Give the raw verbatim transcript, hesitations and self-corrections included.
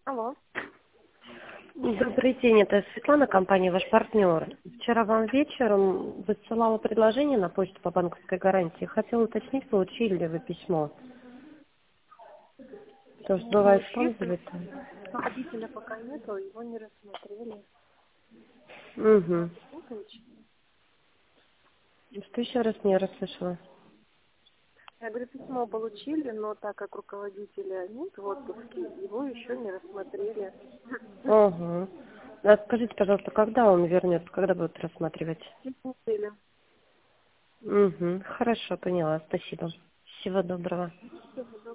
Алло. Добрый день, это Светлана, компания «Ваш партнер». Вчера вам вечером высылала предложение на почту по банковской гарантии. Хотела уточнить, получили ли вы письмо. Потому что бывает спам Получили. залетает. Водителя пока нету, его не рассмотрели. Угу. Не получили. Что еще раз не расслышала? Я говорю, письмо получили, но так как руководителя нет в отпуске, его еще не рассмотрели. Угу. А скажите, пожалуйста, когда он вернется, когда будут рассматривать? Через неделю. Угу. Хорошо, поняла. Спасибо. Всего доброго. Всего доброго.